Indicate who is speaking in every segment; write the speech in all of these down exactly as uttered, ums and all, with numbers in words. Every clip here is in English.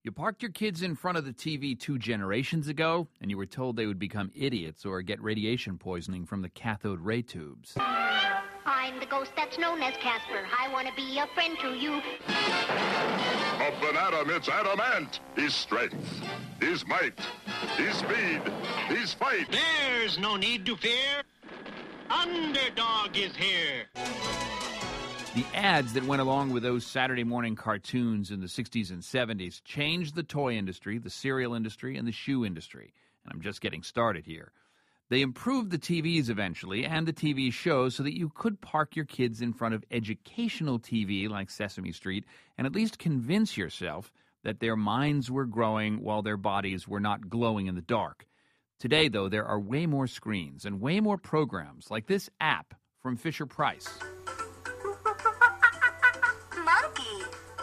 Speaker 1: You parked your kids in front of the T V two generations ago, and you were told they would become idiots or get radiation poisoning from the cathode ray tubes.
Speaker 2: I'm the ghost that's known as Casper. I want to be a friend to you.
Speaker 3: Of an atom, it's adamant. His strength, his might, his speed, his fight.
Speaker 4: There's no need to fear. Underdog is here.
Speaker 1: The ads that went along with those Saturday morning cartoons in the sixties and seventies changed the toy industry, the cereal industry, and the shoe industry. And I'm just getting started here. They improved the T Vs eventually and the T V shows so that you could park your kids in front of educational T V like Sesame Street and at least convince yourself that their minds were growing while their bodies were not glowing in the dark. Today, though, there are way more screens and way more programs like this app from Fisher-Price.
Speaker 5: Monkey.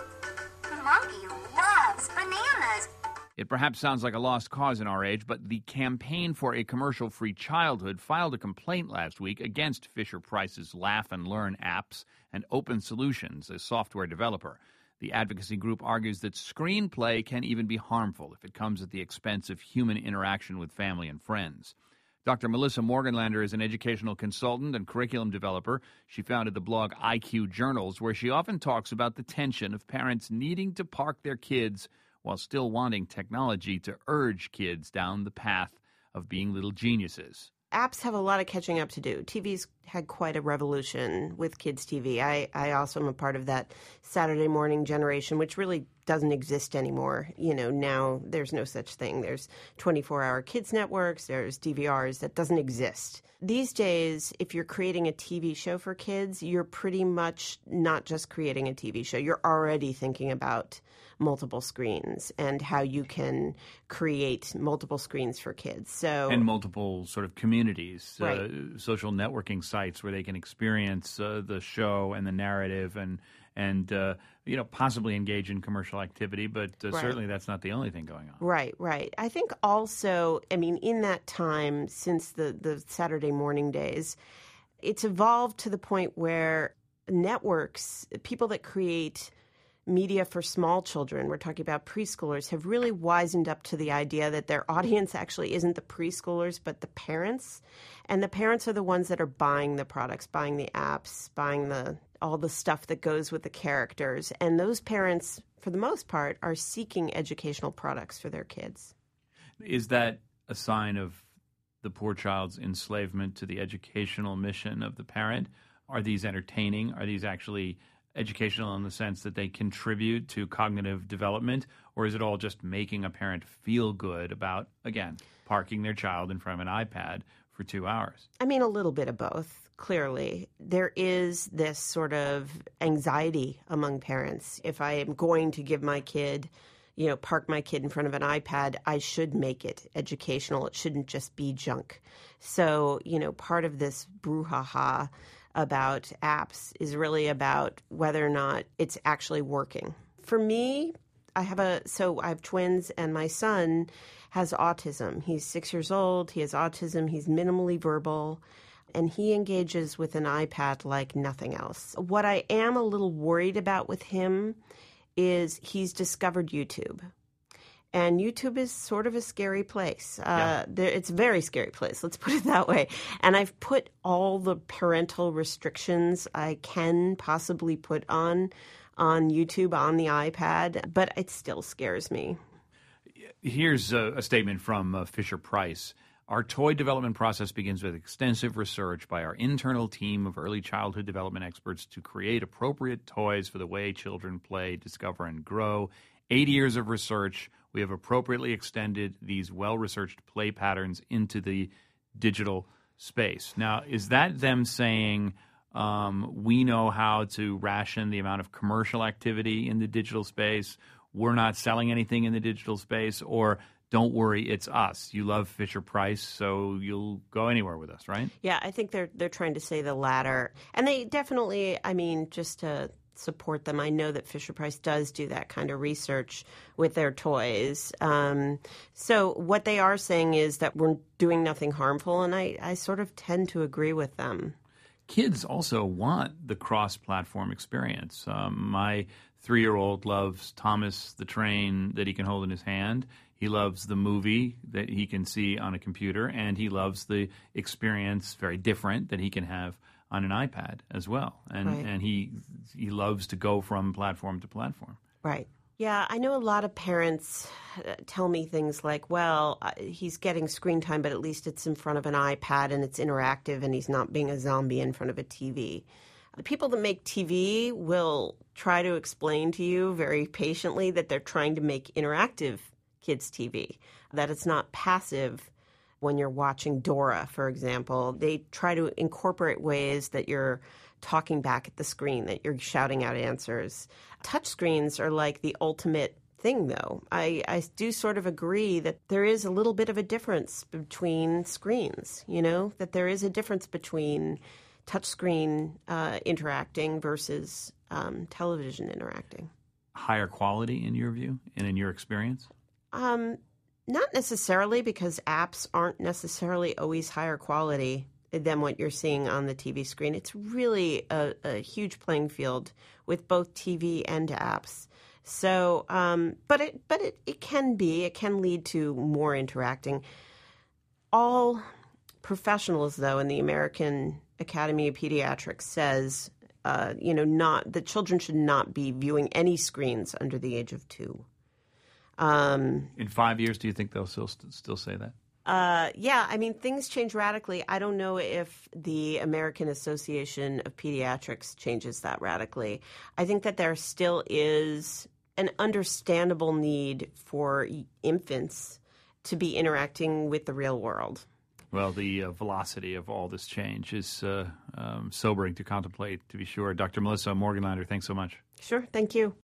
Speaker 5: Monkey loves bananas.
Speaker 1: It perhaps sounds like a lost cause in our age, but the Campaign for a Commercial-Free Childhood filed a complaint last week against Fisher-Price's Laugh and Learn apps and Open Solutions, a software developer. The advocacy group argues that screenplay can even be harmful if it comes at the expense of human interaction with family and friends. Doctor Melissa Morganlander is an educational consultant and curriculum developer. She founded the blog I Q Journals, where she often talks about the tension of parents needing to park their kids while still wanting technology to urge kids down the path of being little geniuses.
Speaker 6: Apps have a lot of catching up to do. T V's had quite a revolution with kids' T V. I, I also am a part of that Saturday morning generation, which really doesn't exist anymore. You know, now there's no such thing. There's twenty-four hour kids networks, there's D V Rs. That doesn't exist. These days, if you're creating a T V show for kids, you're pretty much not just creating a T V show. You're already thinking about multiple screens and how you can create multiple screens for kids. So
Speaker 1: and multiple sort of communities,
Speaker 6: right.
Speaker 1: uh, social networking sites where they can experience uh, the show and the narrative and and uh, you know possibly engage in commercial activity. But uh,
Speaker 6: right.
Speaker 1: certainly that's not the only thing going on.
Speaker 6: Right, right. I think also, I mean, in that time since the the Saturday morning days, it's evolved to the point where networks, people that create media for small children, we're talking about preschoolers, have really wisened up to the idea that their audience actually isn't the preschoolers, but the parents. And the parents are the ones that are buying the products, buying the apps, buying the all the stuff that goes with the characters. And those parents, for the most part, are seeking educational products for their kids.
Speaker 1: Is that a sign of the poor child's enslavement to the educational mission of the parent? Are these entertaining? Are these actually educational in the sense that they contribute to cognitive development, or is it all just making a parent feel good about, again, parking their child in front of an iPad for two hours?
Speaker 6: I mean, a little bit of both, clearly. There is this sort of anxiety among parents. If I am going to give my kid, you know, park my kid in front of an iPad, I should make it educational. It shouldn't just be junk. So, you know, part of this brouhaha about apps is really about whether or not it's actually working. For me, I have a so I have twins, and my son has autism. He's six years old. He has autism. He's minimally verbal, and he engages with an iPad like nothing else. What I am a little worried about with him is he's discovered YouTube. And YouTube is sort of a scary place. Uh, yeah. there, it's a very scary place, let's put it that way. And I've put all the parental restrictions I can possibly put on on YouTube, on the iPad, but it still scares me.
Speaker 1: Here's a, a statement from uh, Fisher-Price. Our toy development process begins with extensive research by our internal team of early childhood development experts to create appropriate toys for the way children play, discover, and grow. Eight years of research. We have appropriately extended these well-researched play patterns into the digital space. Now, is that them saying um, we know how to ration the amount of commercial activity in the digital space? We're not selling anything in the digital space? Or don't worry, it's us. You love Fisher-Price, so you'll go anywhere with us, right?
Speaker 6: Yeah, I think they're they're trying to say the latter. And they definitely, I mean, just to support them. I know that Fisher-Price does do that kind of research with their toys. Um, so what they are saying is that we're doing nothing harmful, and I, I sort of tend to agree with them.
Speaker 1: kids also want the cross-platform experience. Um, my three-year-old loves Thomas the Train that he can hold in his hand. He loves the movie that he can see on a computer, and he loves the experience, very different, that he can have on an iPad as well. And
Speaker 6: Right.
Speaker 1: and he he loves to go from platform to platform.
Speaker 6: Right. Yeah, I know a lot of parents uh, tell me things like, well, uh, he's getting screen time, but at least it's in front of an iPad and it's interactive and he's not being a zombie in front of a T V. The people that make T V will try to explain to you very patiently that they're trying to make interactive kids' T V, that it's not passive. When you're watching Dora, for example, they try to incorporate ways that you're talking back at the screen, that you're shouting out answers. Touchscreens are like the ultimate thing, though. I, I do sort of agree that there is a little bit of a difference between screens, you know, that there is a difference between touchscreen uh, interacting versus um, television interacting.
Speaker 1: Higher quality in your view and in your experience?
Speaker 6: Um, not necessarily, because apps aren't necessarily always higher quality than what you're seeing on the T V screen. It's really a, a huge playing field with both T V and apps. So, um, but it but it, it can be, it can lead to more interacting. All professionals, though, in the American Academy of Pediatrics says, uh, you know, not that children should not be viewing any screens under the age of two. Um,
Speaker 1: In five years, do you think they'll still still say that?
Speaker 6: Uh, yeah, I mean, things change radically. I don't know if the American Association of Pediatrics changes that radically. I think that there still is an understandable need for infants to be interacting with the real world.
Speaker 1: Well, the uh, velocity of all this change is uh, um, sobering to contemplate, to be sure. Doctor Melissa Morgenlander, thanks so much.
Speaker 6: Sure, thank you.